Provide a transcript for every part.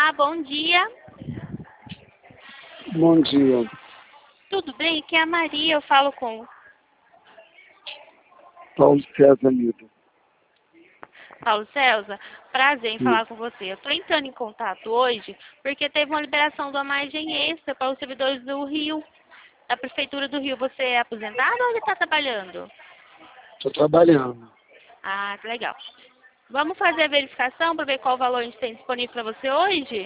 Olá, bom dia. Bom dia. Tudo bem? Aqui é a Maria, eu falo com Paulo César Lido. Paulo César. Prazer em Sim. falar com você. Eu estou entrando em contato hoje porque teve uma liberação de uma margem extra para os servidores do Rio, da Prefeitura do Rio. Você é aposentado ou ainda está trabalhando? Estou trabalhando. Ah, que legal. Vamos fazer a verificação para ver qual valor a gente tem disponível para você hoje?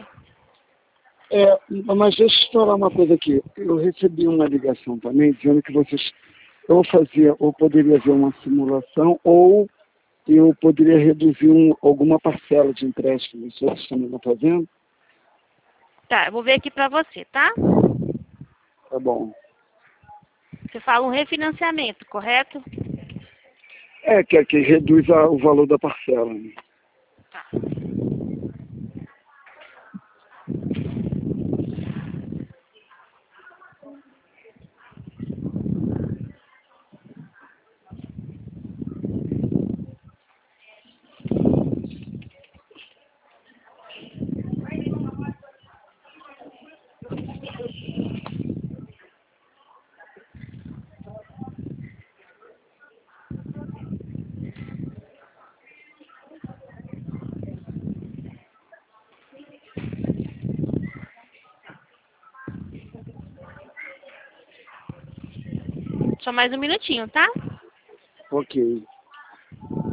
Mas deixa eu falar uma coisa aqui. Eu recebi uma ligação também dizendo que vocês ou poderia haver uma simulação, ou eu poderia reduzir alguma parcela de empréstimo. Isso vocês também estão fazendo? Tá, eu vou ver aqui para você, tá? Tá bom. Você fala um refinanciamento, correto? Que reduz o valor da parcela, né? Tá. Só mais um minutinho, tá? Ok.